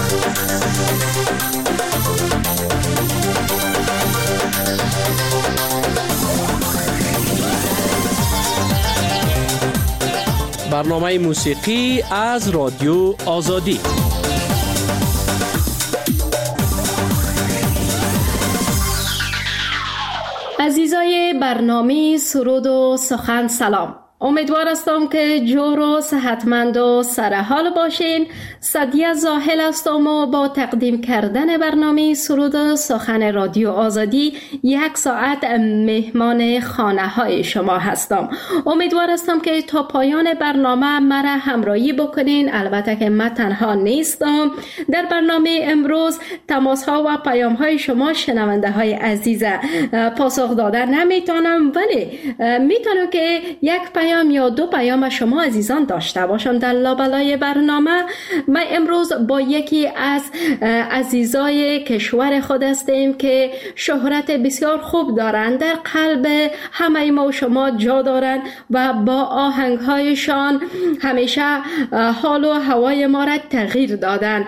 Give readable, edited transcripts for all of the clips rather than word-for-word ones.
برنامه موسیقی از رادیو آزادی. عزیزای برنامه سرود و سخن سلام. امیدوار هستم که جور و صحتمند و سرحال باشین. سعدیه زاهل هستم و با تقدیم کردن برنامه سرود و سخن رادیو آزادی 1 ساعت مهمان خانه های شما هستم. امیدوار هستم که تا پایان برنامه مرا همراهی بکنین. البته که من تنها نیستم. در برنامه امروز تماس ها و پیام های شما شنونده های عزیز پاسخ دادن نمیتونم، ولی میتونم که یک پیام یا 2 پیام شما عزیزان داشته باشم در لابلای برنامه. ما امروز با یکی از عزیزای کشور خود هستیم که شهرت بسیار خوب دارند، در قلب همه ما و شما جا دارند و با آهنگهایشان همیشه حال و هوای ما را تغییر دادن.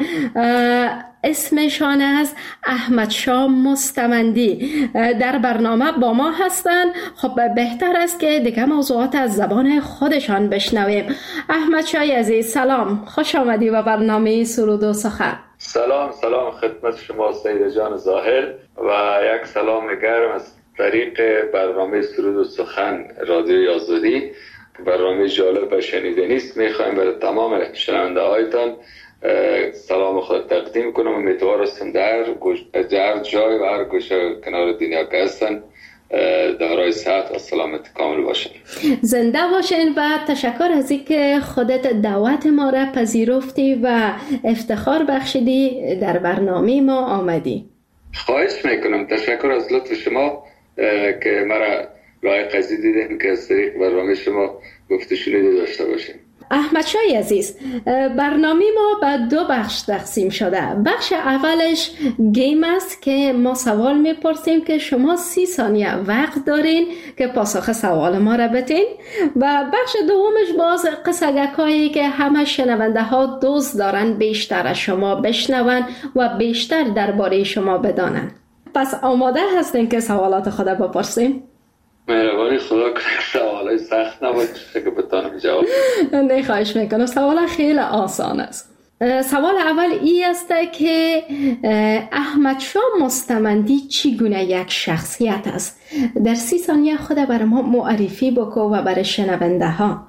اسمشان از احمد شاه مستمندی در برنامه با ما هستند. خب بهتر است که دیگه موضوعات از زبان خودشان بشنویم. احمد شاه عزیز سلام، خوش آمدی به برنامه سرود و سخن. سلام خدمت شما سید جان ظاهر و یک سلام گرم از طریق برنامه سرود و سخن رادیوی آزادی. برنامه جالب و شنیدنی است. میخوایم برای تمام شنونده هایتان سلام خود تقدیم کنم. امیدوار هستم در هر جای و هر گوشه کنار دنیا که هستن دارای صحت و سلامت کامل باشین. زنده باشین و تشکر از اینکه خودت دعوت ما را پذیرفتی و افتخار بخشیدی در برنامه ما آمدی. خواهش میکنم. تشکر از لطف شما که مرا لایق قضیه دیدین که از طریق برنامه شما گفته شنیده داشته باشین. احمد شاه عزیز، برنامه ما به 2 بخش تقسیم شده. بخش اولش گیم است که ما سوال میپرسیم که شما 30 ثانیه وقت دارین که پاسخ سوال ما را بدین، و بخش دومش باز قصگکایی که همه شنونده ها دوست دارن بیشتر از شما بشنون و بیشتر درباره شما بدانن. پس آماده هستین که سوالات خود بپرسیم؟ مهربانی خدا کنه سوالای سخت نباشه که بتونم جواب. نه خواهش میکنم. سوال خیلی آسان است. سوال اول ای است که احمد شاه مستمندی چگونه یک شخصیت است؟ در 30 ثانیه خود برای ما معرفی بکن و برای شنونده ها.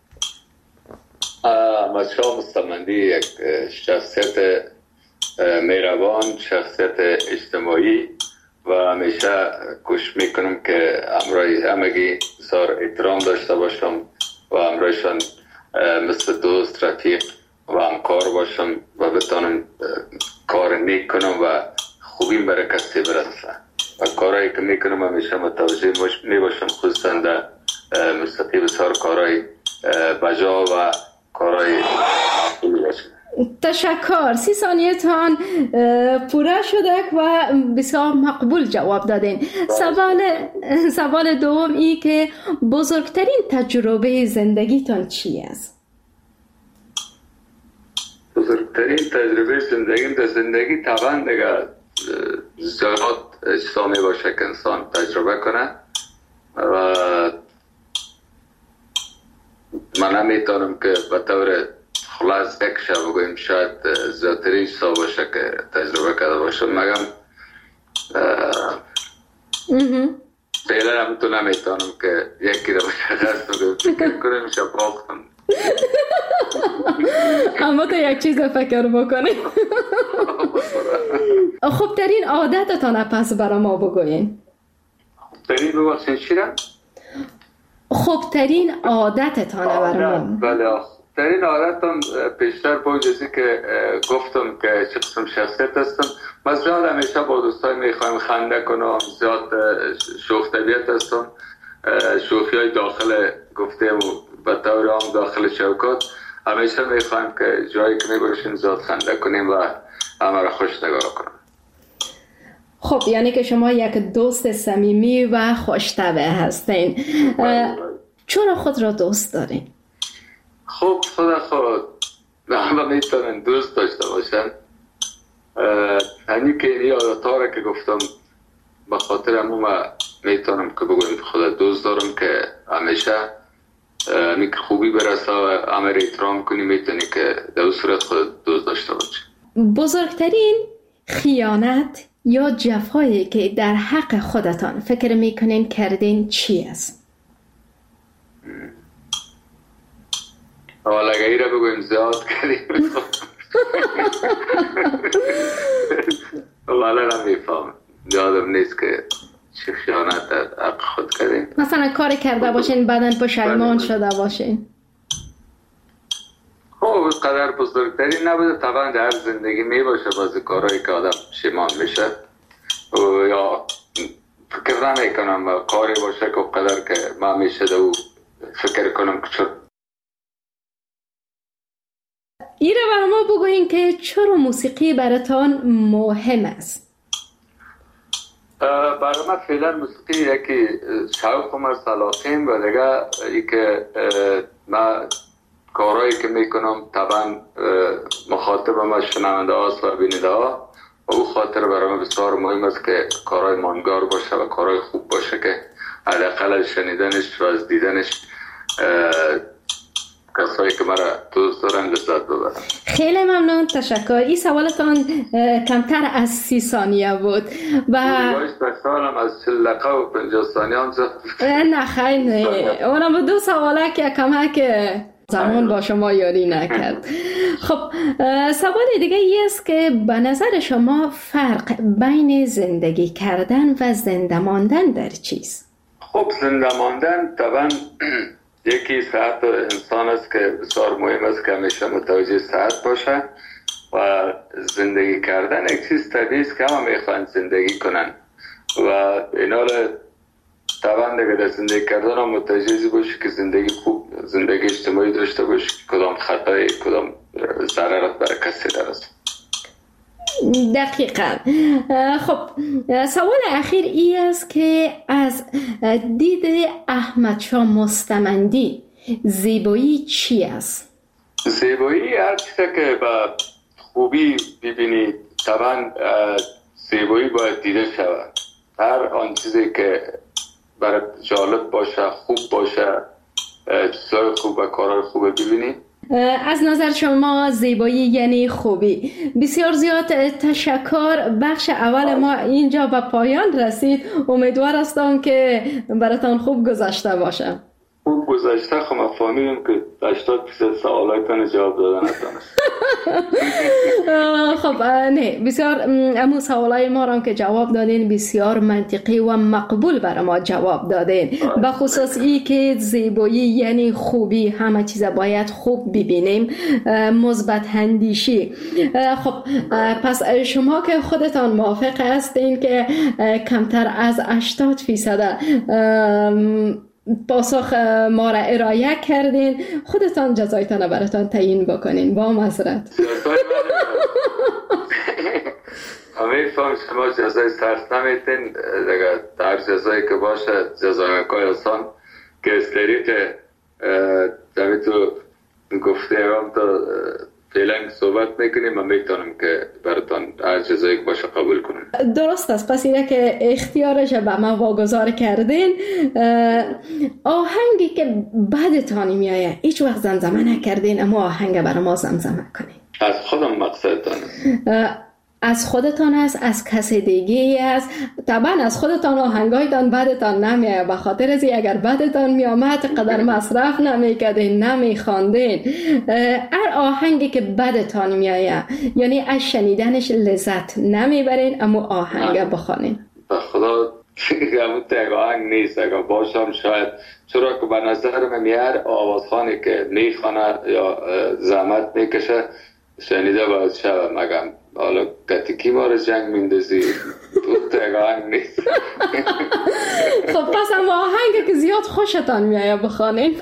احمد شاه مستمندی یک شخصیت مهربان، شخصیت اجتماعی و همیشه کوشش میکنم که همراه همگی بسیار احترام داشته باشم و همراهشان مثل دوست، رفیق و همکار باشم و بتانم کار نیک کنم و خوبی برای کسی برسه و کارهایی که میکنم همیشه متوجه میباشم، خصوصا در موسیقی بسیار کارهای بجا و کارهای خوبی باشم. تشکر. 30 ثانیه تان پوره شده و بسیار مقبول جواب دادین. سوال دوم ای که بزرگترین تجربه زندگیتان چی است؟ بزرگترین تجربه زندگی طبعا دیگه زیاد اجتماعی باشه که انسان تجربه کنه و من نمیتونم که به طور خلاص یک شب بگویم شاید زیادترین چیزا باشه که تجربه کرده باشم، مگم فعلا هم تو نمیتونم که یکی رو مشخص بگویم فکر کنم شب باختم. اما تو یک چیز فکر بکنیم. خوبترین عادتتان پس برای ما بگوین. خوبترین ببخشین چی را؟ خوبترین عادتتان برای ما. بله، خوبترین عادتم پیشتر پوجزی که گفتم که چه قسم شخصیت هستم. من زیاد همیشه با دوستای میخوایم خنده کنم، زیاد شوخ طبیعت هستم. شوخی های داخل گفتیم و طور عام داخل شوکات همیشه میخوایم که جایی که میباشیم زیاد خنده کنیم و همه را خوش نگاه کنیم. خب یعنی که شما یک دوست صمیمی و خوش‌طبع هستین. چرا خود را دوست دارین؟ خب خود همه میتونن دوست داشته باشن هنی که این یادتا را که گفتم به خاطر همون میتونم که بگویم خدا دوست دارم که همیشه همی که خوبی برسه و همه را احترام کنی، میتونی که در صورت خود دوست داشته باشی. بزرگترین خیانت یا جفایی که در حق خودتان فکر میکنین کردین چی است؟ حالا اگه ای را بگویم زیاد کردیم والا نمیفهم، یادم نیست که چه خیانت در حق خود کردیم. مثلا کاری کرده باشین بعدن پشیمان شده باشین. خب قدر بزرگتری نبوده، طبعا در زندگی می باشه بعضی کارهایی که آدم پشیمان میشه یا فکر نمی کنم کاری باشه که قدر که ما میشه دو فکر کنم که چون ایره برای ما بگوین که چرا موسیقی براتان مهم است؟ برای من فعلا موسیقی یکی شوق و علاقه‌ام و دیگه ای که من کارهایی که میکنم طبعا مخاطب ما شنونده هاست و بیننده ها و او خاطر برای من بسیار مهم است که کارهای ماندگار باشه و کارهای خوب باشه که حداقل از شنیدنش و از دیدنش کسایی که مرا دوست دارن لذت ببرن. خیلی ممنون، تشکر. این سوالتان کمتر از 30 ثانیه بود و سالم از 40 دقیقه و 50 ثانیه هم نه خیلی نه، اونم با 2 سواله که کمک زمان با شما یاری نکرد. خب سوال دیگه ای است که به نظر شما فرق بین زندگی کردن و زنده ماندن در چیست؟ خب زنده ماندن طبعا یکی صحت انسان است که بسیار مهم است که همیشه متوجه صحت باشه و زندگی کردن یک چیز طبیعی است که همه میخوان زندگی کنن و اینا طبعا دیگه در زندگی کردن هم متوجه باشی که زندگی خوب، زندگی اجتماعی داشته باشی، کدام خطای کدام ضررت برای کسی درست. دقیقا. خب سوال اخیر ای است که از دید احمد شاه مستمندی زیبایی چی است؟ زیبایی هر چیزی که با خوبی ببینی، طبعا زیبایی باید دیده شود. هر آن چیزی که برای جالب باشه، خوب باشه، چیزای خوب و کارهای خوب ببینی. از نظر شما زیبایی یعنی خوبی. بسیار زیاد تشکر. بخش اول ما اینجا به پایان رسید. امیدوار هستم که براتان خوب گذشته باشه. خوب گذشته. خب ما فهمیدیم که 80% سوالاتون جواب دادن نتونست. خب نه، بسیار امو سوالای ما را که جواب دادین بسیار منطقی و مقبول برای ما جواب دادین. به خصوص ای که زیبایی یعنی خوبی، همه چیز باید خوب ببینیم، مثبت اندیشی. خب پس شما که خودتان موافق هستین که کمتر از 80% پاسخ ما را ارائه کردین، خودتان جزایتان براتان تعیین بکنین. با معذرت. همه فهم شما جزای سرس نمیتین دیگه، در جزایی که باشه جزای مکای انسان که از طریق زمین تو گفته هم تا فعلا صحبت میکنیم و میتونم که براتان هر جزایی که باشه قبول کنم. درست است. پس اینه که اختیارش به ما واگذار کردین. آهنگی که بعدتان میایه هیچ وقت زمزمه نکردین اما آهنگ برای ما زمزمه کنین. از خودم مقصدتان از خودتان است، از کسی دیگه است. طبعا از خودتان آهنگایتان بعدتان نمیایه، به خاطر از اگر بعدتان میامد قدر مصرف نمیکردین، نمیخواندین. هر آهنگی که بعدتان میایه یعنی از شنیدنش لذت نمیبرین اما آهنگ بخوانین. به خدا همون تک آهنگ نیست، اگر باشم شاید، چرا که به نظر من هر آوازخانی که میخوانه یا زحمت میکشه شنیده باید شود. مگم حالا گتیکی ما رو جنگ میندازی تو تک آهنگ نیست. خب پس هم آهنگ که زیاد خوشتان میایه بخوانین.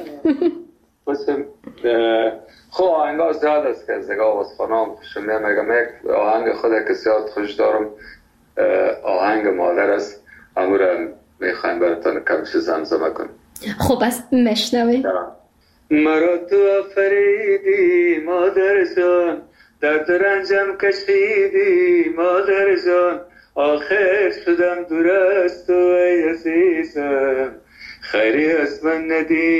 خب آهنگ ها زیاد است که از نگاه آوازخانه هم خوشم میام. مگم یک آهنگ خود که زیاد خوش دارم آهنگ مادر است، امورم میخوایم براتان کمش زمزمه کنم. خب از مشنوی. مرا تو آفریدی مادر جان، درد و رنجم کشیدی مادر جان، آخر شدم دور از تو ای عزیزم، خیری از من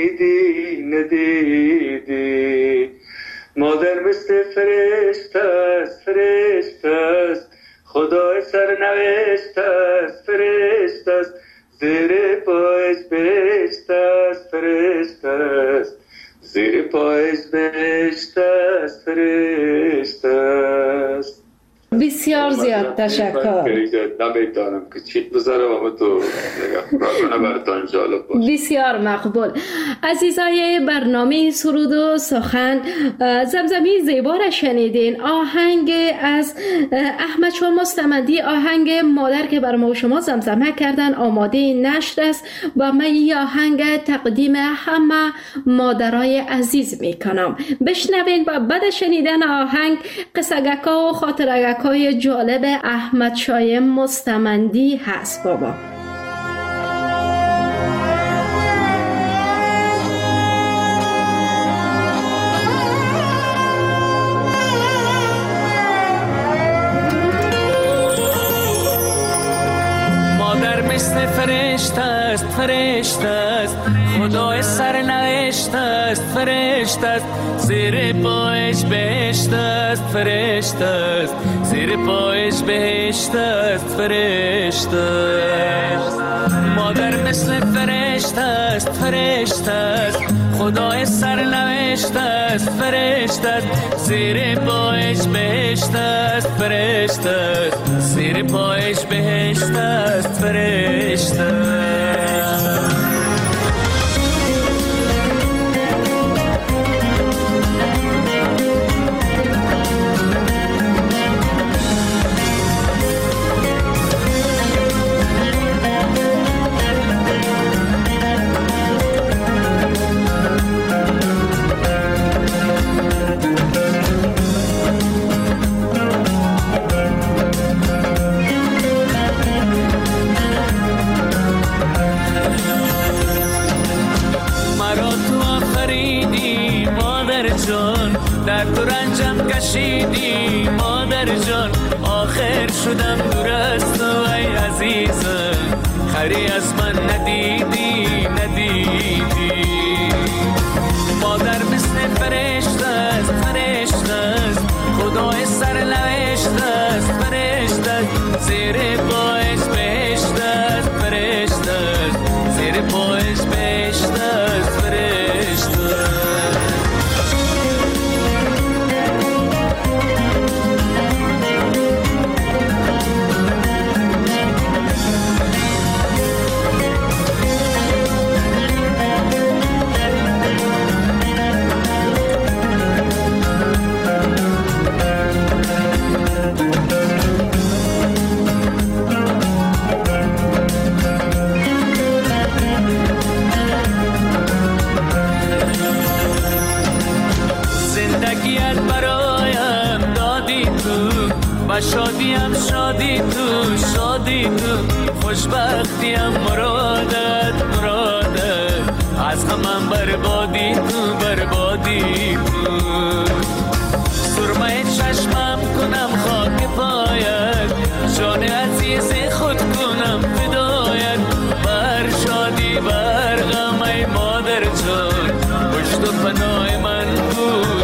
ندیدی. مادر مثل فرشته است، فرشته است، خدای سرنوشت است، فرشته است، زیر پایش بهشت است، فرشته است، زیر پایش بهشت است، فرشته است. بسیار زیاد تشکر. نمیدانم که چی بذارم اما تو براتون جالب باشه. بسیار مقبول. عزیزای برنامه سرود و سخن، زمزمی زیبا را شنیدین. آهنگ از احمد شاه مستمندی، آهنگ مادر که بر ما و شما زمزمه کردن، آماده نشر است و من این آهنگ تقدیم همه مادرای عزیز میکنم. بشنوین و بعد شنیدن آهنگ قصگکا و خاطرگکای جالب احمد شاه مستمندی هست بابا. مثل فرشته است، فرشته است، خدای سرنوشت است، فرشته است، زیر پایش بهشت است، فرشته است، زیر پایش بهشت است، فرشته است. مادر مثل فرشته است، فرشته است، خدای سرنوشت است، فرشته است، زیر پایش بهشت است، فرشته است، زیر پایش بهشت است، فرشته است. در تو رنجم کشیدی مادر جان، آخر شدم دور از تو ای عزیزم، خیری از من ندیدی. مادر مثل فرشته است، فرشته است، خدای سرنوشت است، فرشته است، زیر پایش بهشت است، فرشته است، زیر پایش بهشت است، فرشته است. شادیم شادی تو، شادی تو، خوشبختیم مرادت، از غمم بربادی تو، بربادی تو. سرمه چشمم کنم خاک پایت، جان عزیز خود کنم فدایت، بر شادی بر غم ای مادر جان، پشت و پناه من بود.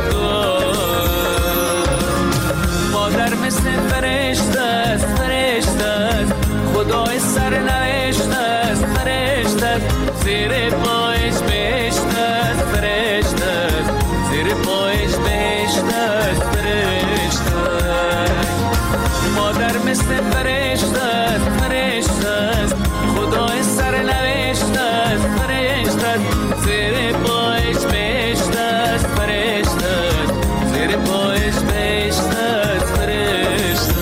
مادر مثل فرشته است، فرشته است، خدای سرنوشت است، فرشته است، زیر پایش بهشت است، فرشته است، زیر پایش بهشت است، فرشته است. مادر مثل فرشته است، فرشته است، خدای سرنوشت است، فرشته است، زیر پایش بهشت است، فرشته است، زیر پایش بهشت است، فرشته.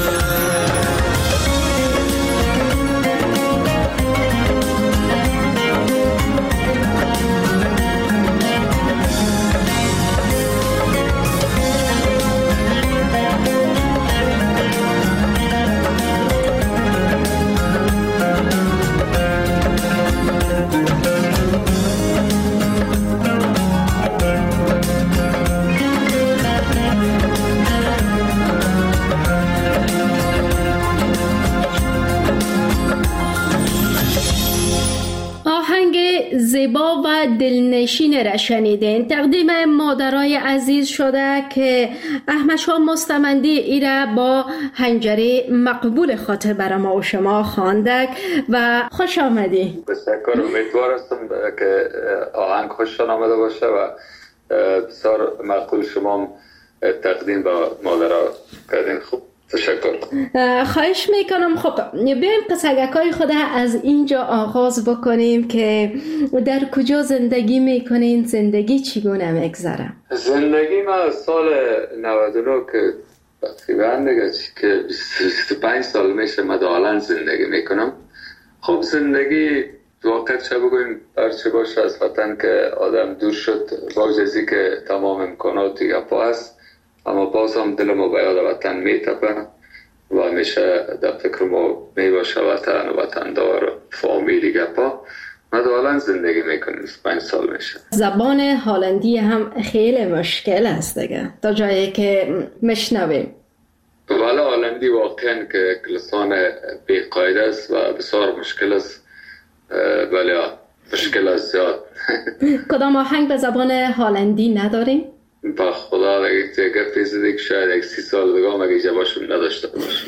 زیبا و دلنشین را شنیدین. تقدیم مادرای عزیز شده که احمد شاه مستمندی ایره با هنجره مقبول خاطر برای ما و شما خواندک و خوش آمدی. بسیار امیدوار هستم که آهنگ خوشتان آمده باشه و بسیار مقبول شما تقدیم با مادرها کردین. خوب، تشکر. خواهش میکنم. خب بیایم قصگکای خود از اینجا آغاز بکنیم که در کجا زندگی میکنین، زندگی چگونه میگذره؟ زندگی ما سال 99 که تقریبا دیگه که 25 سال میشه مدالن زندگی میکنم. خب زندگی واقعا چه بگویم هرچه باشه از وطن که آدم دور شد با جزی که تمام امکاناتی گپا هست، اما باز هم دل ما به یاد وطن میتپه و همیشه در فکر ما میباشه وطن و وطندار و فامیلی گپا. مدالن زندگی میکنیم 25 سال میشه. زبان هلندی هم خیلی مشکل است دیگه تا جایی که مشنویم. ولی هلندی واقعا که لسان بی‌قاعده است و بسیار مشکل است. بله مشکل است زیاد. کدام آهنگ به زبان هلندی نداریم؟ با خدا دیگه پیزده که شاید 30 سال دیگه هم اگه جوابشون نداشته باشم.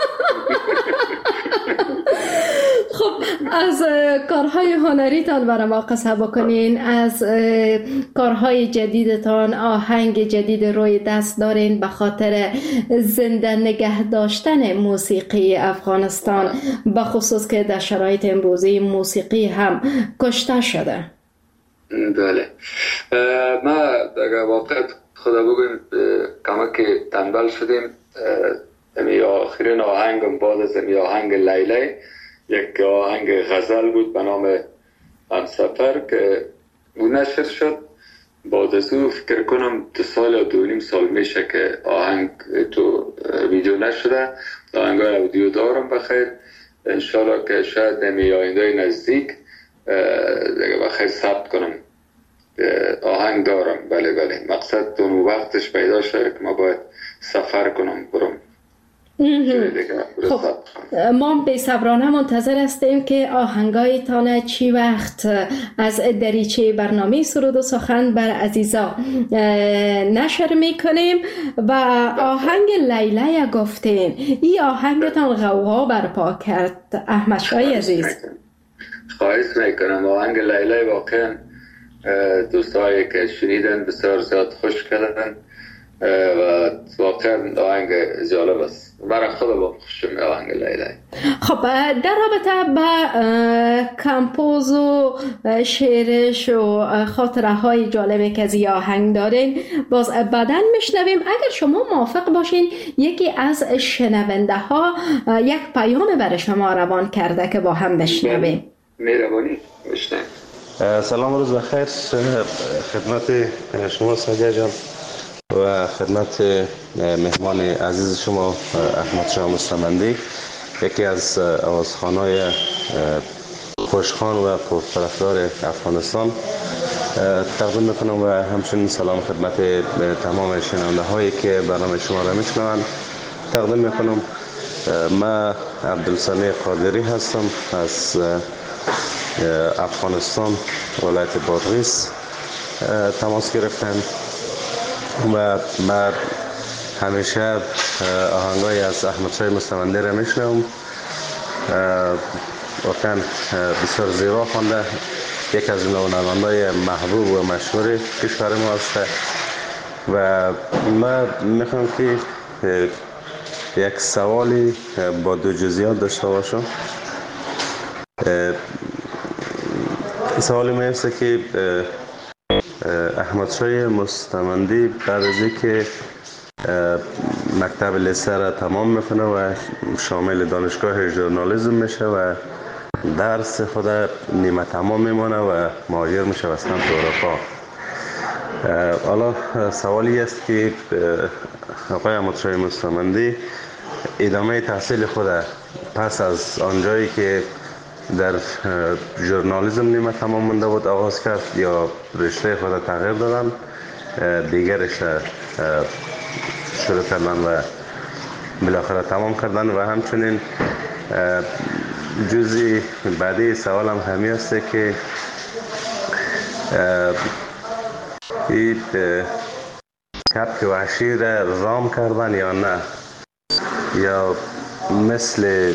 خب از کارهای هنریتان برای ما قصه بکنین. از کارهای جدیدتان آهنگ جدید روی دست دارین به خاطر زنده نگه داشتن موسیقی افغانستان، به خصوص که در شرایط امروزی موسیقی هم کشته شده. بله ما در واقع خدا بگویم کمک تنبل شدیم. امی آخرین آهنگم بعد از امی آهنگ لیلی یک آهنگ غزل بود به نام همسفر که او نشر شد. بعد از او فکر کنم 2 سال یا 2.5 سال میشه که آهنگ تو ویدیو نشده. آهنگای اودیو دارم بخیر، انشالله که شاید نمی آینده نزدیک دیگه بخیر ثبت کنم. آهنگ دارم. بله مقصد اون وقتش پیدا شده که ما باید سفر کنم برم. خب ما بی صبرانه منتظر هستیم که آهنگایتان چی وقت از دریچه برنامه سرود و سخن بر عزیزا نشر میکنیم. و آهنگ لیلی گفتین، این آهنگتان غوغا برپا کرد احمد شاه عزیز. خواهش میکنم. آهنگ لیلی واقعا دوستایی که شنیدن بسیار زیاد خوش کردن و واقعا آهنگ جالب است. برای خود با خوشم آهنگ لیلی. خب در رابطه با کمپوز و شعرش و خاطره های جالبی که از این آهنگ دارین باز بعداً میشنویم. اگر شما موافق باشین یکی از شنونده ها یک پیام برای شما روان کرده که با هم بشنویم. مهربانی بشنویم. سلام، روز بخیر خدمت شما سعدیه جان و خدمت مهمان عزیز شما احمد شاه مستمندی، یکی از آوازخوان‌های خوشخوان و پرطرفدار افغانستان. تقدیم میکنم و همچنین سلام خدمت تمام شنونده هایی که برنامه شما را میشنوند تقدیم میکنم. من عبدالسمیع قادری هستم از افغانستان، ولایت بادغیس تماس گرفتم و من همیشه آهنگای از احمد شاه مستمندی را میشنوم. واقعا بسیار زیبا خوانده، یک از نواننده‌های محبوب و مشهور کشور ما است و من میخوام که یک سوالی با 2 جزئیات داشته باشم. سوالی میفته که احمد شاه مستمندی بعد از اینکه مکتب لیسه را تمام میکنه و شامل دانشگاه ژورنالیسم میشه و درس خود نیمه تمام میمانه و مهاجر میشه به سمت اروپا. حالا سوالی است که آقای احمد شاه مستمندی ادامه تحصیل خود پس از آنجایی که در ژورنالیسم نیمه تمام مونده بود آغاز کرد یا رشته خود تغییر دادن، دیگر رشته شروع کردن و بالاخره تمام کردن؟ و همچنین جزئی بعدی سوالم همی است که این کبک وحشی را رام کردن یا نه، یا مثل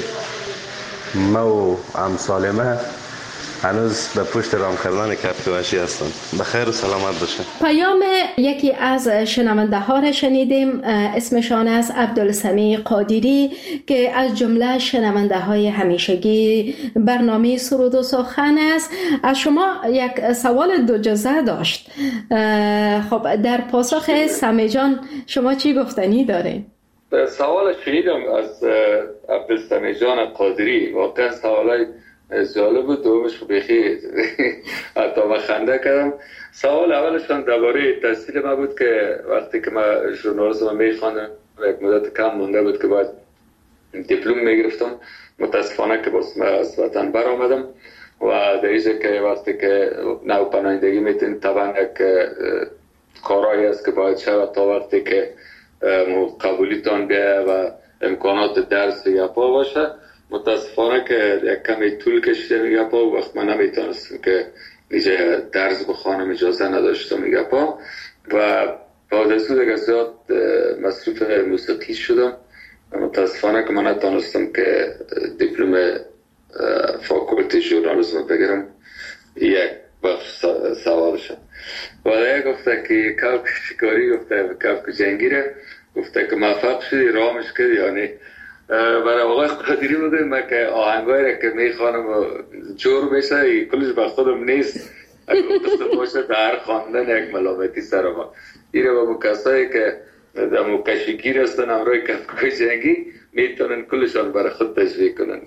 ما و امثال ما هنوز به پشت رام کردن کبک وحشی هستند. بخیر و سلامت باشه. پیام یکی از شنونده ها را شنیدیم، اسمشان است عبدالسمیع قادری که از جمله شنونده های همیشگی برنامه سرود و سخن است. از شما یک سوال دو جزء داشت. خب در پاسخ سمی جان شما چی گفتنی دارین؟ سوال شنیدم از عبدالسمیع جان قادری، واقعا سوالای جالب بود. دومش بخیر حتی من خنده کردم. سوال اولشان درباره تحصیل ما بود که وقتی که من ژورنالیسم میخواندم یک مدت کم مونده بود که باید دیپلم میگرفتم. متاسفانه که باز من از وطن برآمدم و در اینجا که وقتی که نو پناهندگی میتونید طبعا یک کارایی است که باید شود تا وقتی که قبولیتان بیایه و امکانات درس یا پا باشه. متاسفانه که یک کمی طول کشیده میگه پا، وقت من نمیتونستم که نیجه درس بخوانم، اجازه نداشتم میگه پا و بعد از اون دیگه زیاد مصروف موسیقی شدم. متاسفانه که من نتونستم که دیپلم فاکولتی ژورنالیسم بگیرم. یک بخش سوالشم و دیگه گفته که کبک شکاری، گفته کبک جنگی ره، گفته که موفق شدی رامش کردی یا نه. برای آقای قادری بوده من که آهنگایی را که میخوانم جور میشه کلش به خودم نیست، اگه قصد باشه در خواندن یک ملامتی سر ما. این را با کسایی که در مکشگیر هستن امروی کبکای جنگی میتونن کلشان برای خود تشریح کنن.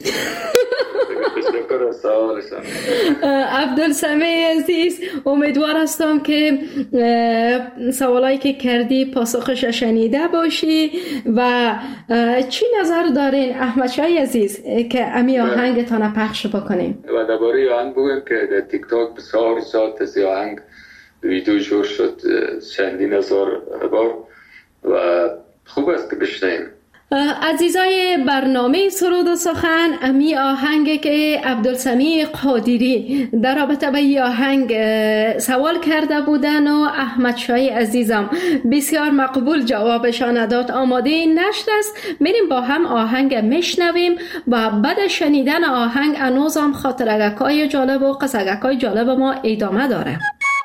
تشکر از سوالشان. عبدالسمیع عزیز، امیدوار هستم که سوالایی که کردی پاسخش شنیده باشی. و چی نظر دارین احمد شای عزیز که امی آهنگتان پخش بکنیم؟ و درباره آهنگ بگویم که در تیک تاک بسیار ساعت از آهنگ ویدیو جور شد چندین هزار بار و خوب است که بشنیم. عزیزای برنامه سرود و سخن، امی آهنگ که عبدالسمیع قادری در رابطه با این آهنگ سوال کرده بودن و احمد شای عزیزم بسیار مقبول جوابشان داد. آماده نشد است، میریم با هم آهنگ میشنویم و بعد شنیدن آهنگ انوزم خاطرگکای جالب و قصگکای جالب ما ادامه داره.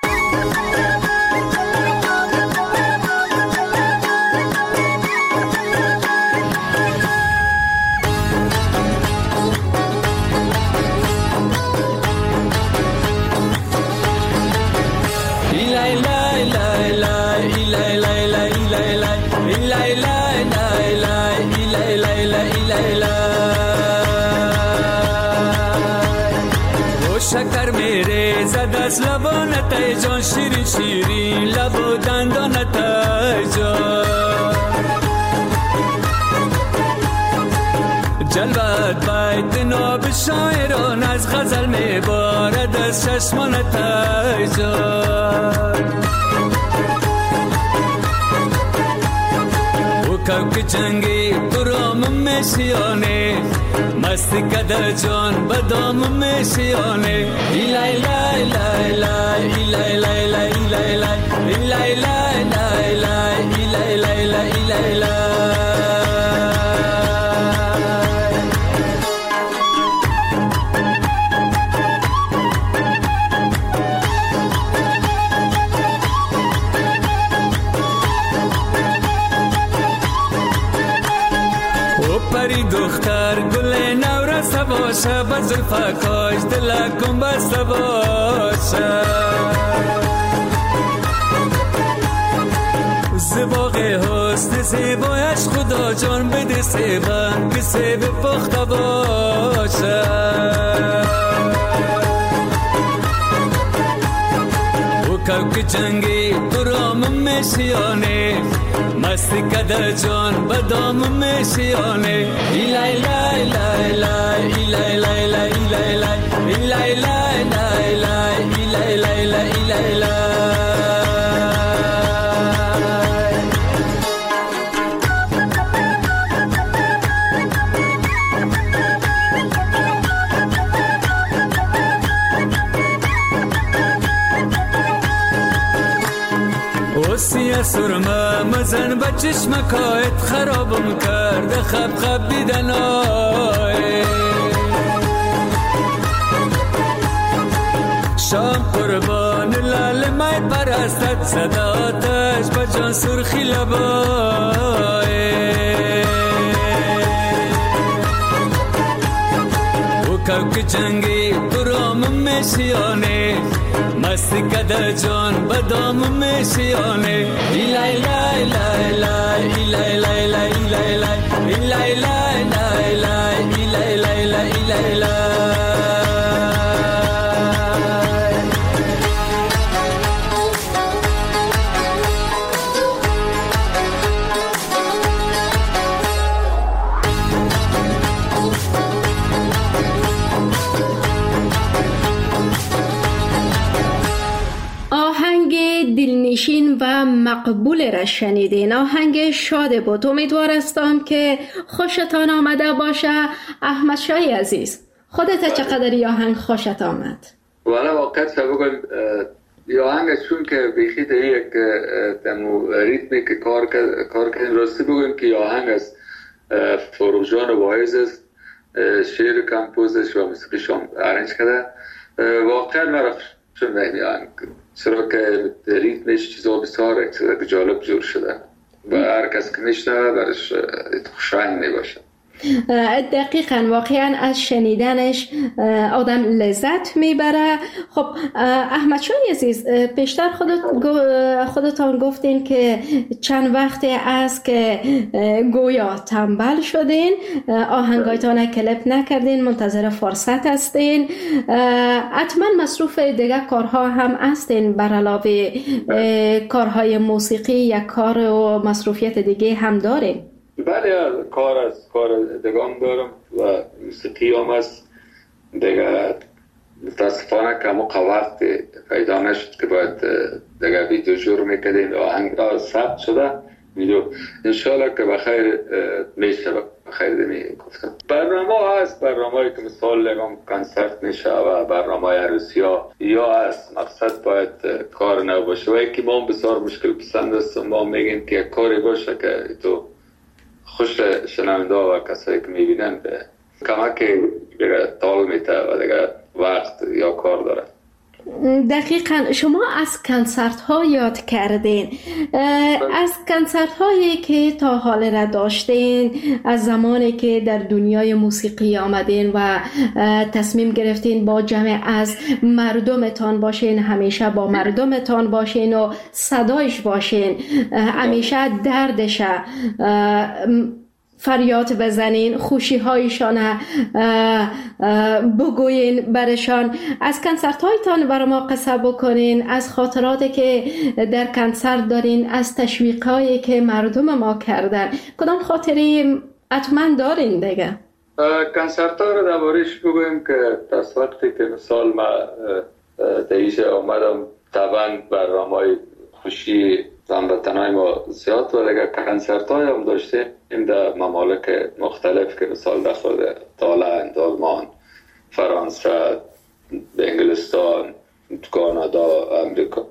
شکر میره زد از لبانت ای جان، شیرین شیرین لب و دندانت ای جان، جلوت باید ناب شاعران از غزل میبارد از چشمانت ای جان. او کبک جنگی برام میشیانه، مستی کده جان بدام میشیانه. ایلای لای لای لای ایلای لای لای ایلای لای ایلای لای لای لای ایلای لای لای ایلای لای. دختر گل نورس باشه، بزلفکاش دلکم بسته باشه، زباق حسن زیبایش خدا جان بده سیبن که سیب پخته باشه. او کبک جنگی برام میشیانه، مستی کده جان بدام میشیانه. ایلای لای لای لای ایلای لای لای ایلای لای ایلای لای لای لای ایلای لای لای ایلای لای. موی سرمه مزن به چشمکایت خرابم کرده خب خب دیدنای شام قربان لال مای پرستت صداتش به جان سرخی لبای او کوک جنگی برام میشیانه مستی کده جان بدام میشیانه ایلای لای لای لای ایلای لای لای ایلای لای ایلای لای لای لای ایلای لای لای ایلای لای دلنشین و مقبول را شنیدین. آهنگ شاد بود. امیدوار هستم که خوشتان آمده باشه. احمد شای عزیز، خودت چقدر این آهنگ خوشت آمد؟ والا واقعا بگم این آهنگ چون که بیخی در یک ریتمی که کار کردیم راستی بگم که این آهنگ از فروغ جان واعظ است، شعر کمپوزش و موسیقیش هم ارنج کرده. واقعا مرا چون این آهنگ چرا که ریتمش چیزا بسیار جالب جور شده و هر کس که میشنوه برش خوشایند میباشه. دقیقاً واقعاً از شنیدنش آدم لذت میبره. خب احمد شای عزیز، پیشتر خودتان گفتین که چند وقتی است که گویا تنبل شدین، آهنگایتان کلیپ نکردین، منتظر فرصت هستین. حتما مصروف دیگه کارها هم هستین بر علاوه کارهای موسیقی یا کار و مصروفیت دیگه هم دارین؟ بله، کار دگام دارم و موسیقی هم هست دیگه. متاسفانه که موقع وقت پیدا نشد که باید دیگه ویدیو جور میکردیم. آهنگ ثبت شده ویدیو، انشالله که بخیر میشه. بخیر دمی گفتم برنامه هست، برنامه‌ای که مثال لگم کنسرت میشه و برنامه عروسی ها یا هست. مقصد باید کار نباشه و یکی ما بسیار مشکل پسند است. ما میگیم که کاری باشه که تو خوش شنونده و کسایی که میبینن به کمک دیگه تال میته و دیگه وقت یا کار داره. دقیقاً شما از کنسرت ها یاد کردین. از کنسرت هایی که تا حال را داشتین، از زمانی که در دنیای موسیقی آمدین و تصمیم گرفتین با جمع از مردمتان باشین، همیشه با مردمتان باشین و صدایش باشین، همیشه دردش فریاد بزنین، خوشی هایشان بگوین برشان. از کنسرت هایتان برای ما قصه بکنین، از خاطراتی که در کنسرت دارین، از تشویق هایی که مردم ما کردن. کدام خاطری حتما دارین دیگه؟ کنسرت ها رو دربارش بگویم که از وقتی که مثال ما دیجه آمدم طبعا برنامه‌های خوشی هموطنای ما زیاد و دیگه کنسرت های هم داشته این در ممالک مختلف که مثال در خود تایلند، آلمان، فرانسه، انگلستان، کانادا، امریکا،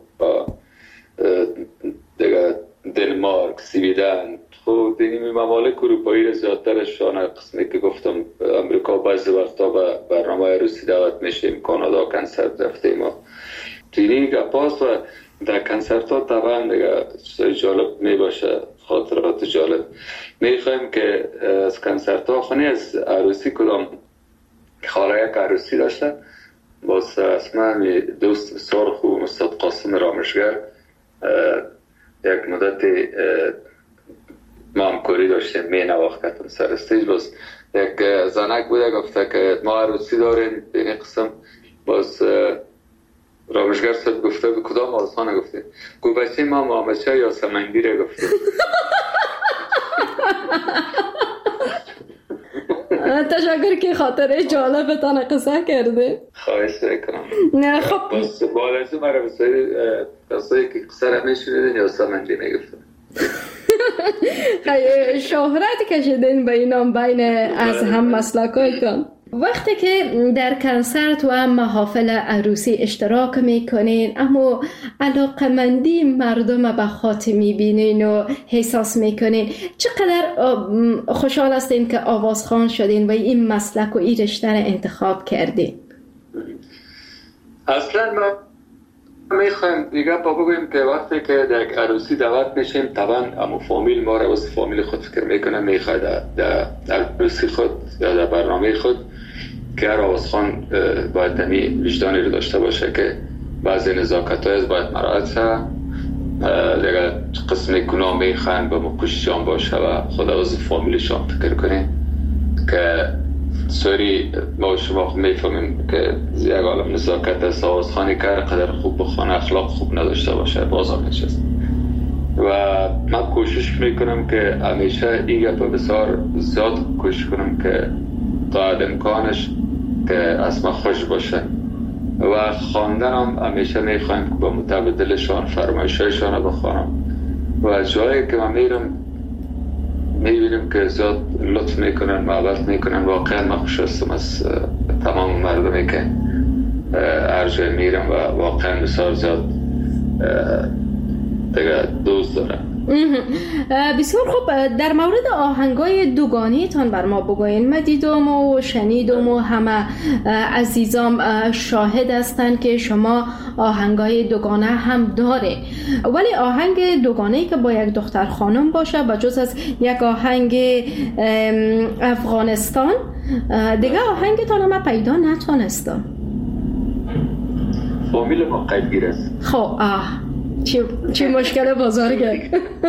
دیگه دنمارک، سویدن. خود این ممالک اروپایی زیادترشان قسمی که گفتم امریکا بعضی وقتا به برنامه عروسی دعوت میشیم، کانادا کنسرت رفتیم و تینی گپاس و در کنسرت ها طبعا دیگه چیزای جالب میباشه، خاطرات جالب. میخوایم که از کنسرت ها خونی از عروسی کدام خاله یک عروسی داشته باز اسمه دوست بسیار خوب استاد قاسم رامشگر یک مدتی ما همکاری داشتیم، می نواختم سر استیج. باز یک زنک بوده گفته که ما عروسی داریم این قسم. باز رامشگر صاحب گفته به کدام آرزخانه گفته؟ گو بچه ما محمد شاه یا سمنگیره گفته. تشکر که خاطر جالبتان قصه کرده. خواهش میکنم. نه خب بس بالازو مرا بسیاری قصه که قصه را میشونیدن یا سمنگی میگفتن. شهرت کشیدین به اینام بین از هم مسلکایتان. وقتی که در کنسرت و محافل عروسی اشتراک میکنین، اما علاقمندی مردم به خاطر میبینین و احساس میکنین، چقدر خوشحال هستین که آوازخوان شدین و این مسلک و این رشته را انتخاب کردین؟ اصلا ما میخوایم دیگه بگویم که وقتی که در عروسی دعوت میشیم، طبعا امو فامیل ما را واسه فامیل خود فکر میکنه، میخواد در عروسی خود یا در برنامه خود که هر آوازخوان باید دمی وجدانی رو داشته باشه که بعضی نزاکت های باید مراعات شه، دیگه قسم گناه میخوان با مکوششان باشه و خود از فامیلشان فکر کنیم که سوری ما و شما میفهمیم که یک عالم نزاکت است. آوازخوانی که هر قدر خوب بخوانه اخلاق خوب نداشته باشه بازارش است. و من کوشش میکنم که همیشه این گپ بسیار زیاد کوشش کنم که تا امکانش که از ما خوش باشه و خواندن هم همیشه میخوایم که با مطابق دلشان فرمایشایشان رو بخوانم و جایی که من میرم میبینیم که زیاد لطف میکنن، محبت میکنن. واقعا من خوش هستم از تمام مردمی که هر جای میرم و واقعا بسیار زیاد دیگه دوست دارم. بسیار خوب. در مورد آهنگای دوگانی تان بر ما بگوین. من دیدم و شنیدم و همه عزیزام شاهد هستند که شما آهنگای دوگانه هم داره، ولی آهنگ دوگانه‌ای که با یک دختر خانم باشه بجز از یک آهنگ افغانستان دیگه آهنگ تان من پیدا نتونستم. فامیل ما قیدگیر است. خب چی مشکل بزرگه.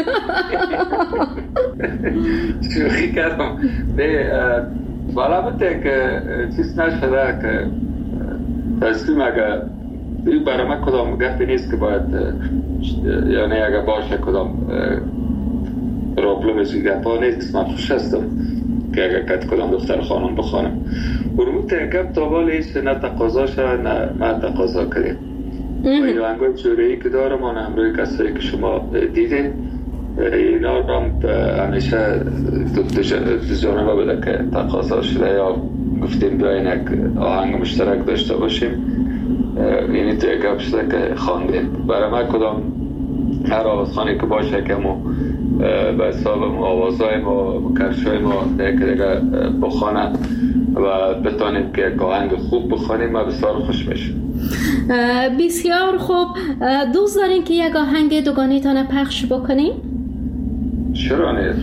شوخی کردم. بالا بوده که چیز نشده که تصمیم اگر این برای من کدام گفتی نیست که باید یعنی اگر باشه کدام پرابلمش گفت نیست. من خوش هستم که اگر کدام دختر خانم بخوانم برموت گفت تا بالا ایست نه تقاضاشه نه من تقاضا کردیم. این آهنگای جوره‌ای که دارم آن همروی کسایی که شما دیدین اینا رو همیشه دو جانبه بوده که تقاضا شده یا گفتیم بیاین یک آهنگ مشترک داشته باشیم. یعنی تو یک گپ شده که خواندیم. برای من کدام هر آوازخوانی که باشه که ما به حساب آوازهای ما کرشای ما دیگه بخوانه و بتانیم که یک آهنگ خوب بخوانیم ما بسیار خوش میشیم. بسیار خوب. دوست دارین که یک آهنگ دوگانه تان پخش بکنیم؟ چرا نیست؟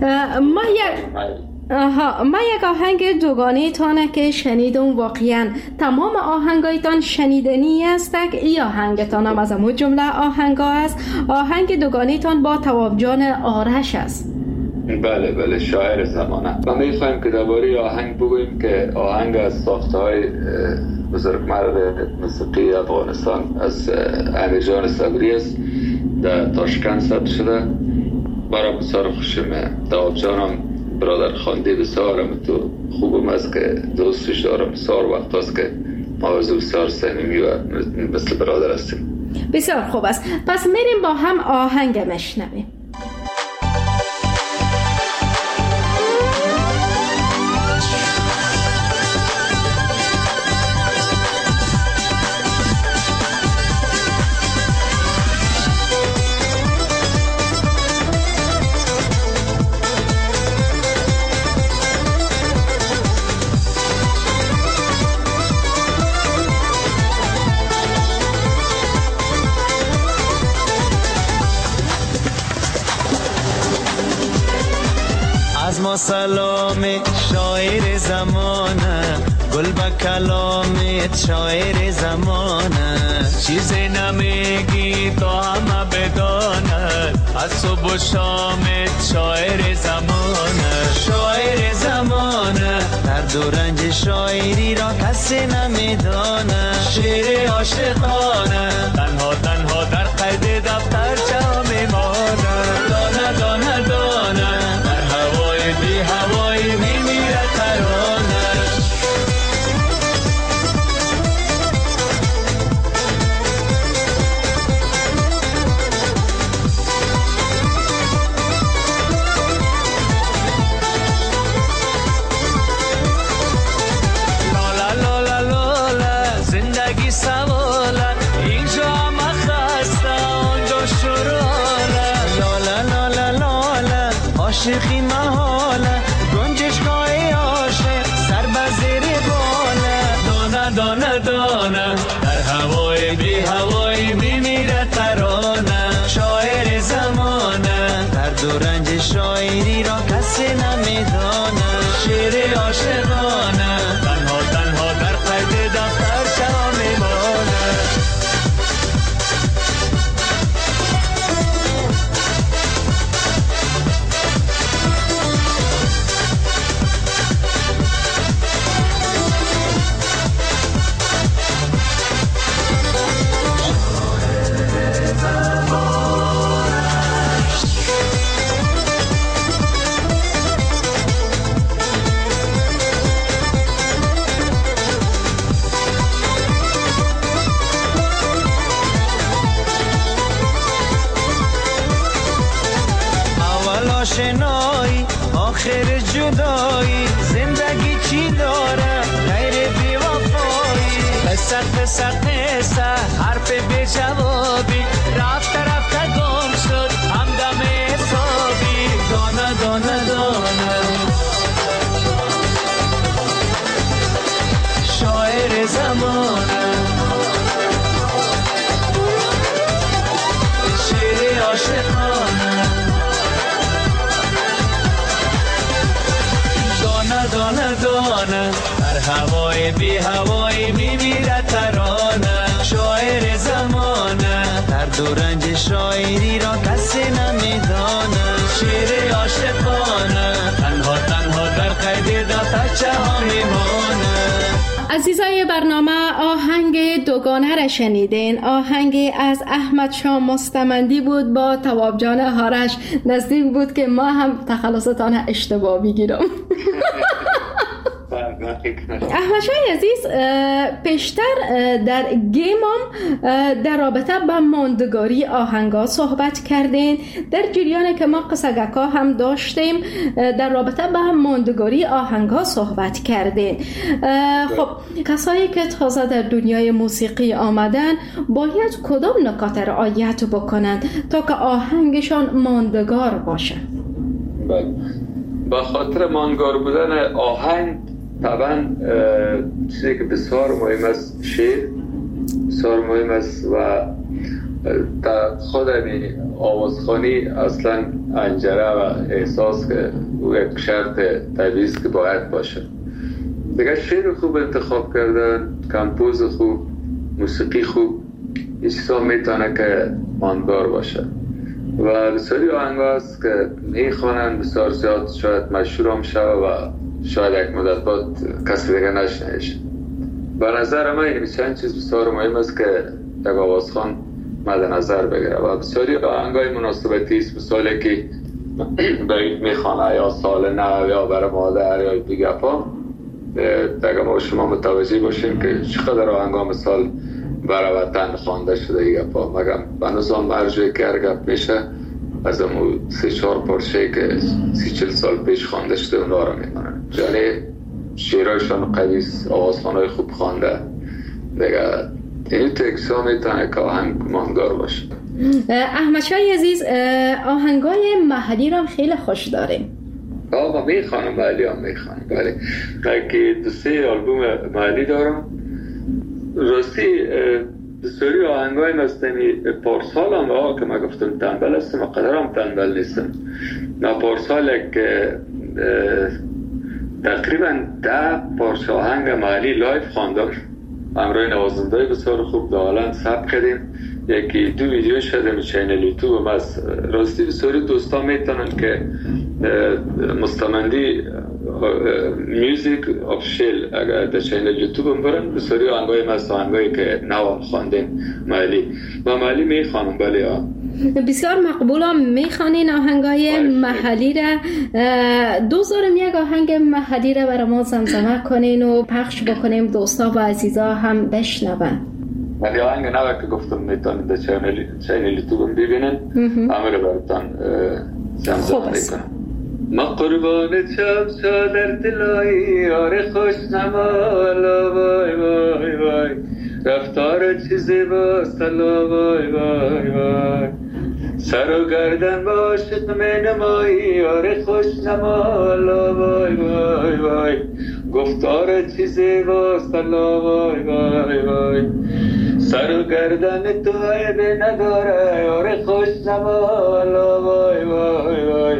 ما یک آهنگ دوگانه تانه که شنیدم واقعا تمام آهنگایتان شنیدنی است. ای آهنگتان هم از همون جمله آهنگا است. آهنگ دوگانه تان با تواب جان آرش است. بله شاعر زمانه. ما میخوایم که درباره آهنگ بگوییم که آهنگ از ساخته های بزرگمرد موسیقی افغانستان از احمد جان صبری است. در تاشکند ثبت شده. برای بسیار خوشمه. تواب جانم برادر خانده بسیارم تو خوبم است که دوستش دارم. بسیار وقت است که ما بسیار صمیمی و مثل برادر هستیم. بسیار خوب است. پس میریم با هم آهنگ مشنویم. ما سلام شاعر زمانه گل به کلامت شاعر زمانه چیزی نمیگی تا همه بدانند از صبح و شامت شاعر زمانه درد و رنج شاعری را کسی نمیدانه شعر عاشقانه تنها در قید دفتر چه میمانه دانه دانه دانه بی هوای میمیره ترانش شعر عاشقانه تنها تنها در قید دفتر چرا میمانه. آشنایی آخر جدایی زندگی چی داره غیر بی‌وفایی. قصه قصه قصه حرف بی جوابی رفته رفته گم شد همدم حسابی. دانه دانه دانه شاعر زمانه شعر عاشقانه دانه دانه در هوای بی هوای میمیره ترانه. شاعر زمانه در دورنج شاعری را کسی نمیدانه. شعر عاشقانه تنها تنها در قید دفترچه ها میمانه. عزیزای برنامه آهنگ دوگانه را شنیدین. آهنگ از احمد شاه مستمندی بود با تواب جان هارش. نزدیک بود که ما هم تخلصتان اشتباه بگیرم. احمد شاه عزیز پیشتر در گیمم در رابطه با ماندگاری آهنگا صحبت کردین. در جریان که ما قصگکا هم داشتیم در رابطه با ماندگاری آهنگا صحبت کردین. خب کسایی که تازه در دنیای موسیقی آمدن باید کدام نکات رعایت بکنند تا که آهنگشان ماندگار باشه؟ با خاطر ماندگار بودن آهنگ طبعا چیزی که بسیار مهم است شعر بسیار مهم است و در خود آوازخوانی اصلا انجره و احساس که او یک شرط طبیعی است که باید باشه. دیگه شعر خوب انتخاب کردن، کمپوز خوب، موسیقی خوب، این چیزا میتونه که ماندگار باشه. و بسیاری آهنگ هست که میخوانن بسیار زیاد شاید مشهور هم شود و شاید یک مدت بعد کسی دیگه نشنیدش. به نظر من این چند چیز بسیار مهم است که یک آوازخوان مد نظر بگیره و بسیاری آهنگای مناسبتی است. مثالی که برید میخوانه یا سال نو یا برای مادر یا دیگه پا دیگه ما شما متوجه باشیم که چقدر آهنگا مثال برای وطن خوانده شده دیگه پا مگم به نظام مرجعی که هرگب میشه از امو 3-4 پارچه‌ای که 30-40 سال پیش خوانده شده اونا رو میکنن. یعنی شعرهایشان قویس، آوازخوانهای خوب خوانده دیگه. این تکسا میتونه که آهنگ ماندگار باشه. احمد شاه عزیز آهنگای محلی رو خیلی خوش داریم. ما میخوانم محلی هم میخوانم ولی که 2-3 آلبوم محلی دارم. راستی بسیاری آهنگای مستمی پارسال هم که من گفتم تنبل هستم و قدر هم تنبل نیستم. نه پارسال که تقریبا 10 پارچه آهنگ محلی لایف خواندم همراه نوازنده بسیار خوب دالند ثبت کردیم. یکی 2 ویدیو شدیم چینل یوتیوب. از راستی بسیاری دوستان میتونن که مستمندی میوزیک آفیشیل اگر در چینل یوتیوب هم برن بسیاری آهنگای مست آهنگایی که نوام خواندیم محلی و محلی میخوانم. بله بسیار مقبولم میخوانین آهنگای محلی را. دوست دارم یک آهنگ محلی را برای ما زمزمه کنین و پخش بکنیم دوستا و عزیزا هم بشنون. ولی آهنگ نوه که گفتم میتونید در چینل یوتیوب ببینن همه رو براتان زمزمه میکنم. ما قربان چمچا در دلایی آره خوش نمالا وای وای وای رفتار چیزی باست لا وای وای وای سر و گردن با عاشق می نمایی آره خوش نمالا وای وای وای گفتار چیزی باست لا وای وای وای سر و گردن تو عیبی نداره آره خوش نمالا وای وای وای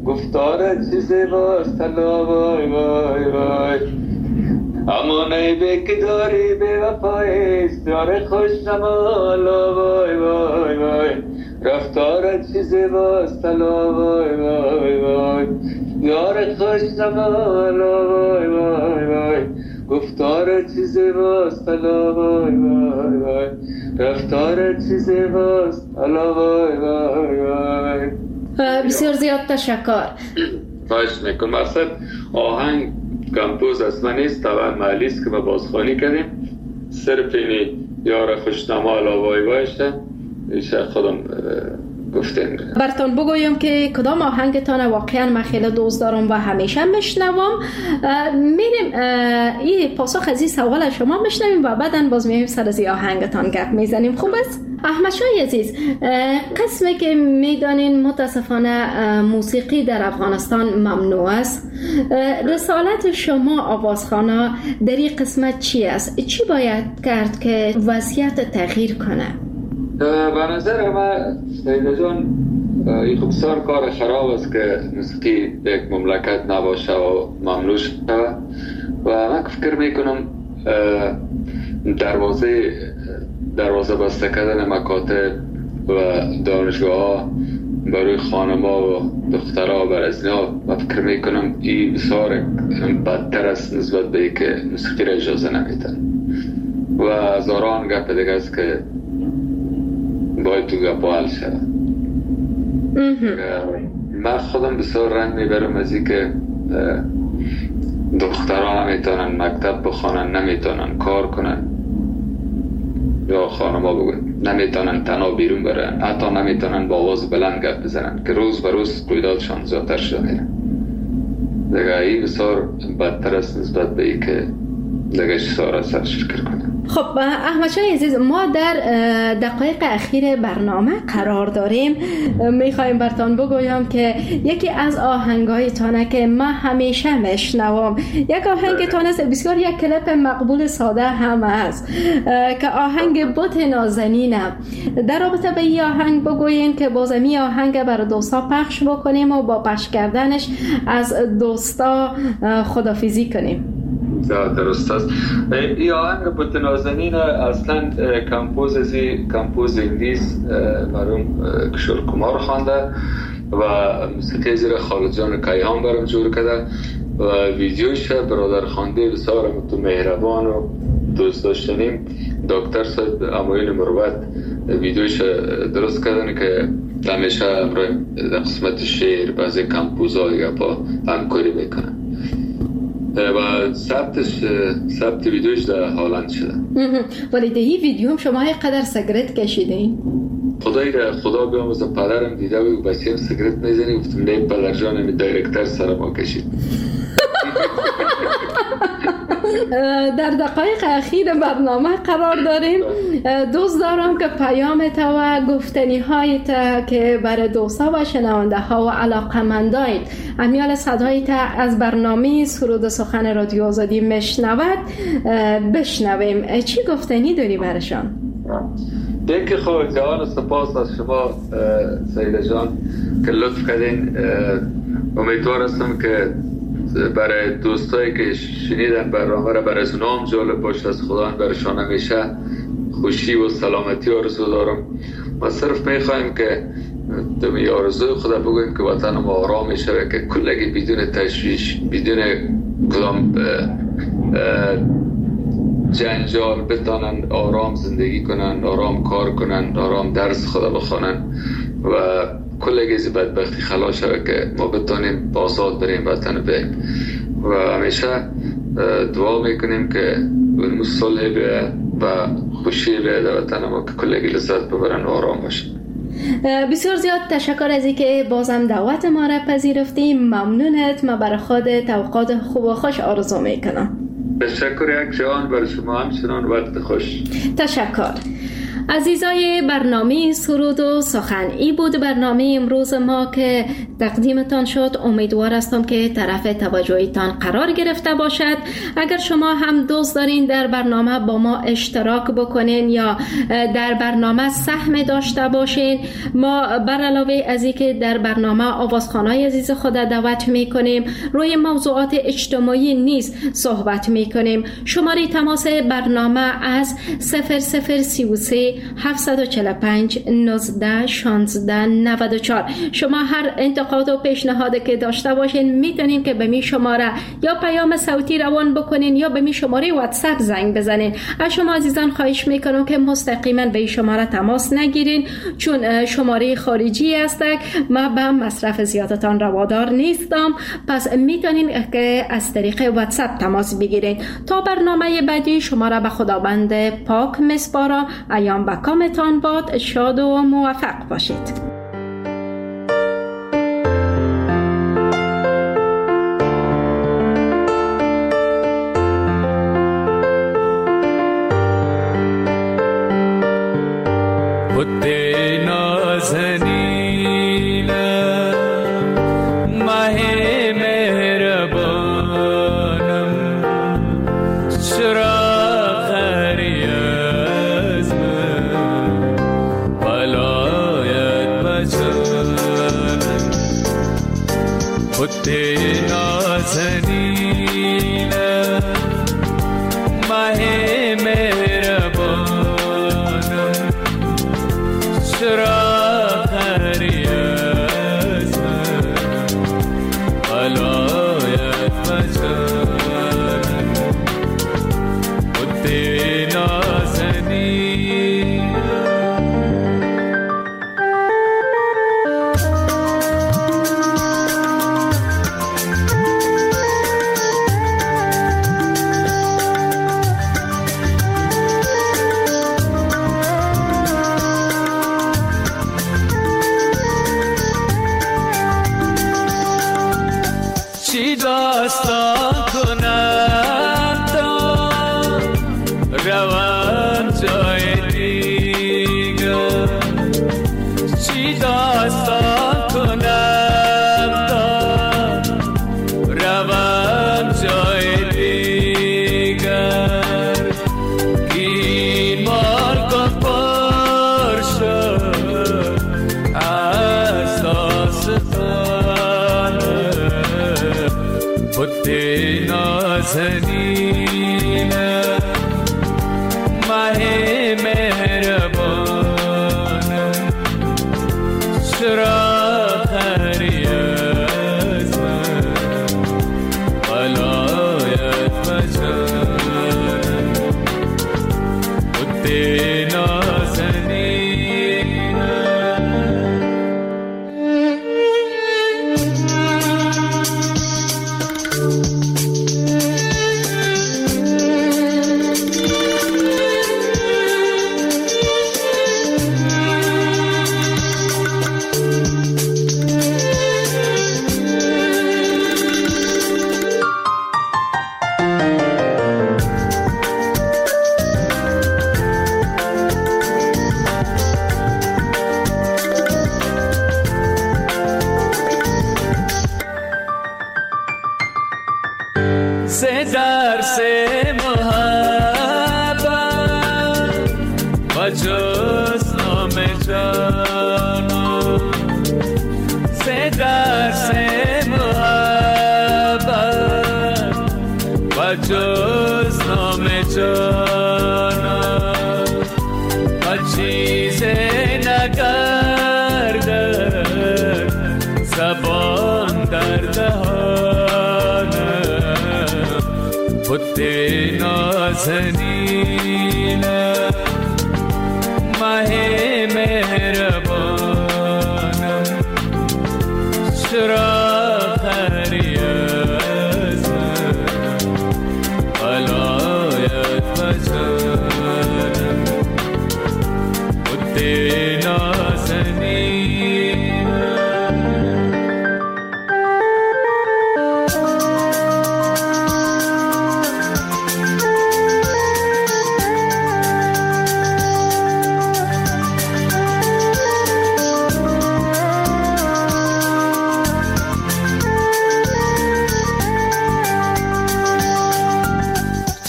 گفتار چیزی باست تلا وای وای وای اما نیبه که داری به وفایست یار خوش نمالا وای وای وای رفتار چیزی باست تلا وای وای وای یار خوش نمالا وای وای وای گفتار چیزی باست تلا وای وای وای رفتار چیزی باست تلا وای وای وای. بسیار زیاد تشکر. خواهش میکنم. مقصد آهنگ کمپوز از من نیست، طبعا محلی است که ما بازخوانی کردیم، صرف اینی یار خوشنما وای وایشه ایشه خودم گفتیم. براتون بگویم که کدام آهنگتان واقعا من خیلی دوست دارم و همیشه میشنوم. میریم این پاسخ از این سوال شما میشنویم و بعدا باز میایم سر از این آهنگتان گپ میزنیم. خوب است؟ احمد شاه عزیز، قسمی که میدانین متاسفانه موسیقی در افغانستان ممنوع است. رسالت شما آوازخوانا در این قسمت چی است؟ چی باید کرد که وضعیت تغییر کنه؟ به نظر من سیده جان این خوب بسیار کار خراب است که موسیقی به یک مملکت نباشه و ممنوع شده و من فکر میکنم دروازه بسته کردن مکاتب و دانشگاه ها برای خانما و دخترها و برزنها و فکر میکنم این بسیار بدتر است نسبت به ای که موسیقی را اجازه نمیدن و هزاران گپ دیگه است که باید تو گپ حل شد. من خودم بسیار رنج میبرم از این که دخترها نمیتونن مکتب بخوانن، نمیتونن کار کنن یا خانما بگوین نمیتونن تنها بیرون برن، حتی نمیتونن با آواز بلند گپ بزنن که روز به روز رویدادشان زیادتر شده میره. دیگه این بسیار بدتر است نسبت به این که دیگه سارا سرش فکر کنم. خب احمد شاه عزیز، ما در دقایق اخیر برنامه قرار داریم. میخوایم براتون بگویم که یکی از آهنگایتانه که من همیشه میشنوم یک آهنگتان است، بسیار یک کلیپ مقبول ساده هم است که آهنگ بت نازنینم. در رابطه به این آهنگ بگوین که بازمی آهنگ برای دوستا پخش بکنیم و با پخش کردنش از دوستا خدافیزی کنیم. درست است. این آهنگ بت نازنین اصلا کمپوز انگلیس مرحوم کشور کمار خوانده و موسیقی زیر خالد جان کیهان برام جور کرده و ویدیوش برادر خوانده بسیار مهربان و دوست داشتنیم دکتر صاحب اموین مروت ویدیوش درست کردن که همیشه در قسمت شعر بعضی کمپوزهای با همکاری میکنن و ثبت ویدیوش در هالند شده. ولی در این ویدیو هم شما قدر سیگرت کشیدین؟ خدا بیاموزه پدرم دیده و بچه‌ام سیگرت میزنی، گفتم نه پدر جانم دایرکتر سر ما کشید. در دقایق اخیر برنامه قرار داریم. دوست دارم که پیامت و گفتنی هایت که برای دوستا و شنونده ها و علاقمندایت امیال صدایت از برنامه سرود سخن رادیو آزادی میشنود بشنویم. چی گفتنی داری برشان؟ دیگه خود جوان سپاس از شما سیده جان که لطف کردین. امیدوار هستم که برای دوستایی که شنیدن برنامه را برای اونام جالب باشه، از خدا برشان همیشه خوشی و سلامتی آرزو دارم. ما صرف میخوایم که دمی آرزوی خدا بگویم که وطن ما آرام میشه که کلگی بدون تشویش، بدون کدام جنجال بتانن آرام زندگی کنن، آرام کار کنن، آرام درس خدا بخونن و کلگی زی بدبختی خلاص شده که ما بتانیم بازاد بریم وطن بریم و همیشه دعا میکنیم که اون صلح بیاید و خوشی بیاید وطن ما که کلگی لذت ببرن و آرام باشن. بسیار زیاد تشکر از اینکه بازم دعوت ما را پذیرفتی. ممنونت. ما برای خودت اوقات خوب و خوش آرزو میکنم. تشکر یک جان برای شما همچنان وقت خوش. تشکر. عزیزای برنامه سرود و سخن، ای بود برنامه امروز ما که تقدیمتان شد. امیدوار هستم که طرف توجهتان قرار گرفته باشد. اگر شما هم دوست دارین در برنامه با ما اشتراک بکنین یا در برنامه سهم داشته باشین، ما بر علاوه از اینکه در برنامه آوازخوانای عزیز خود دعوت میکنیم، روی موضوعات اجتماعی نیز صحبت میکنیم. شماره تماس برنامه از 0033 745 19 16 94. شما هر انتقاد و پیشنهادی که داشته باشین میتونین که به می شماره یا پیام صوتی روان بکنین یا به می شماره واتساپ زنگ بزنین. از شما عزیزان خواهش میکنم که مستقیما به این شماره تماس نگیرین، چون شماره خارجی است. ما به مصرف زیادتان روادار نیستم، پس میتونین که از طریق واتساپ تماس بگیرین. تا برنامه بعدی شما را به خداوند پاک میسپارم. ایام به کامتان باد. شاد و موفق باشید.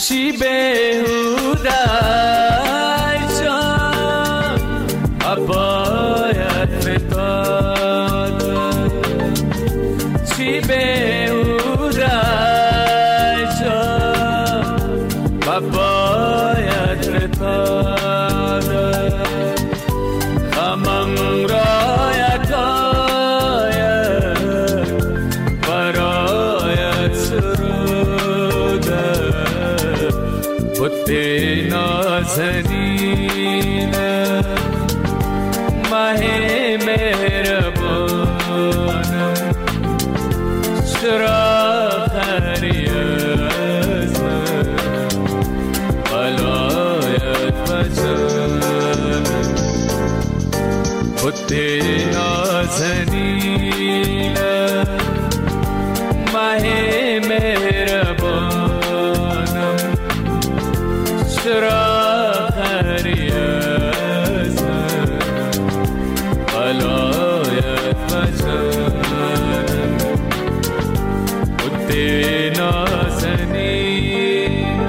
چی بهوده جان باید فتاد چی بهوده جان باید فتاد غمم را یکایک برایت سروده بت نازنین ماه مهربانم چرا خری از من بلایت بجانم بت نازنین ماه مهربانم چرا خری از من بلایت بجانم بت نازنین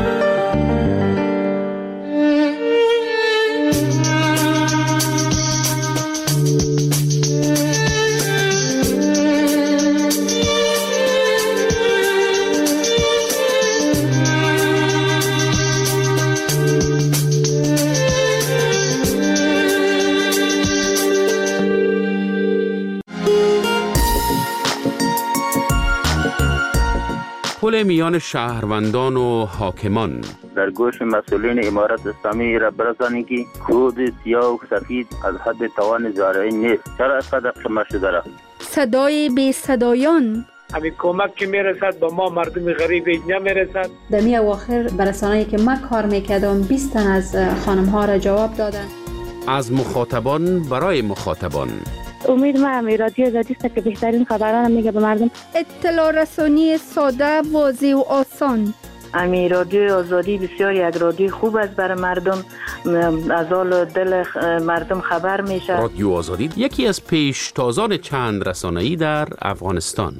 پل میان شهروندان و حاکمان. در گوش مسئولین امارت اسلامی را برسانید که کود سیاه و سفید از حد توان زارعی نیست. چرا اینقدر شما شده را؟ صدای بی صدایان. همین کمک که میرسد با ما مردم غریب نمیرسد. در می اواخر برسانه‌ای که من کار میکردم 20 تن از خانم ها را جواب دادن. از مخاطبان برای مخاطبان. امید ما رادیو آزادی است که بهترین خبران میگه به مردم. اطلاع رسانی ساده، واضح و آسان. رادیو آزادی بسیار یک رادیو خوب است برای مردم، از حال دل مردم خبر میشه. رادیو آزادی یکی از پیشتازان چند رسانه‌ای در افغانستان.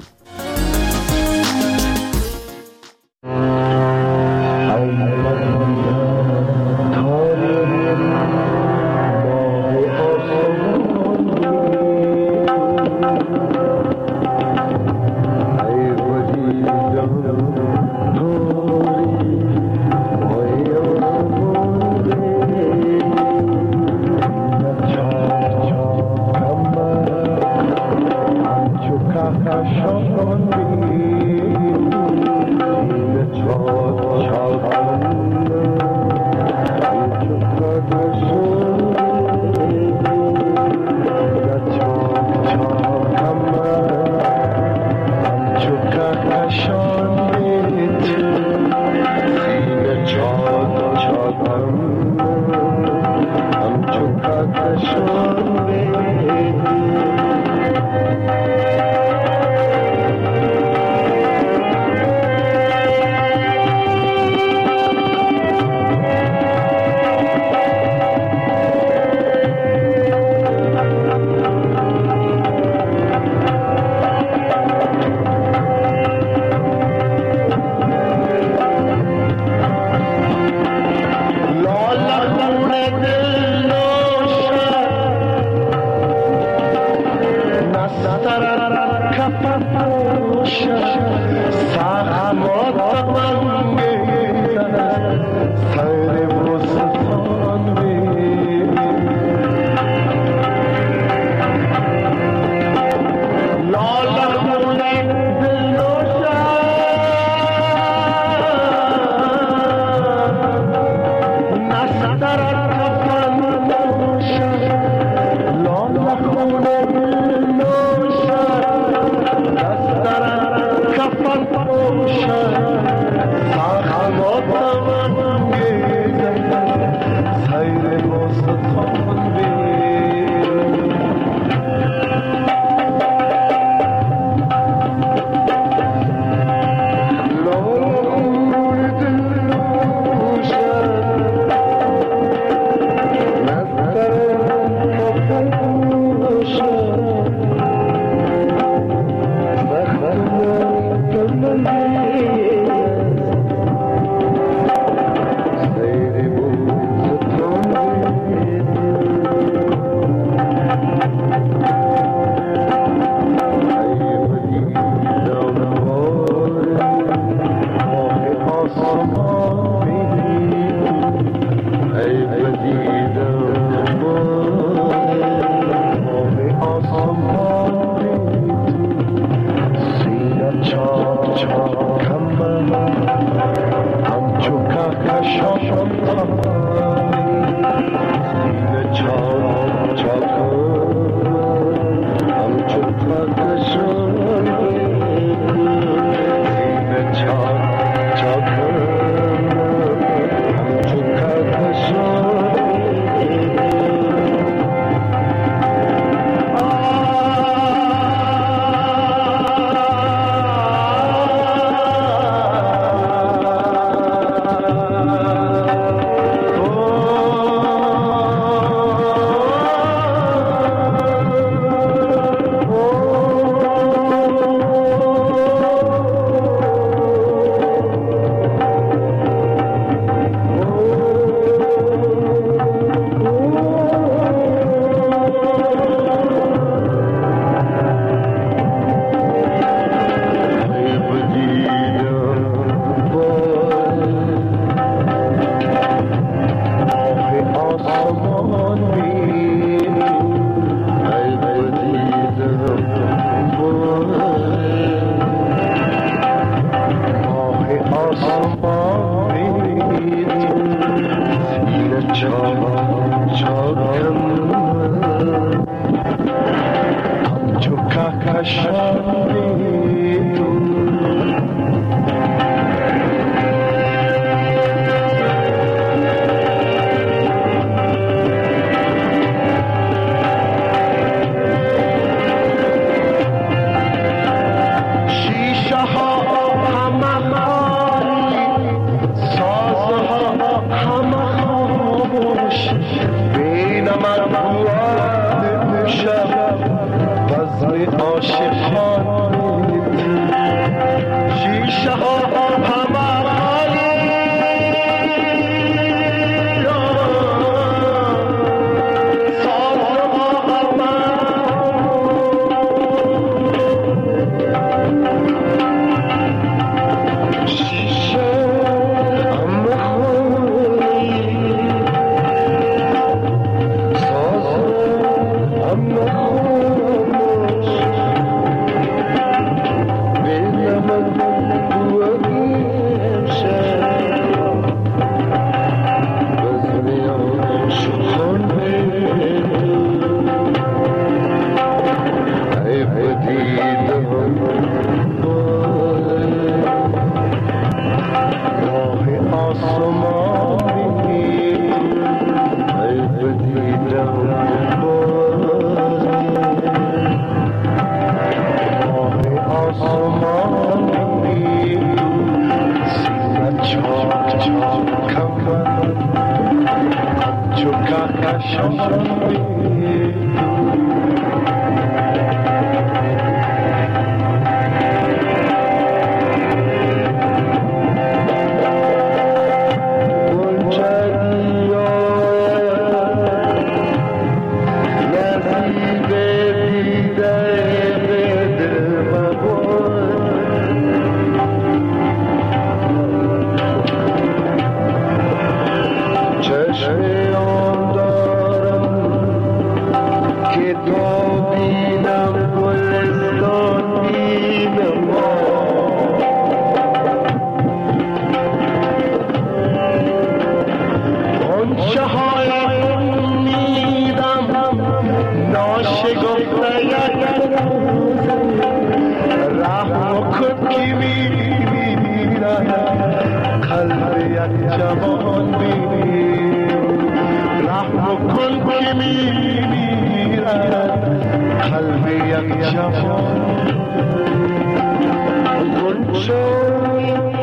قلب یک جوان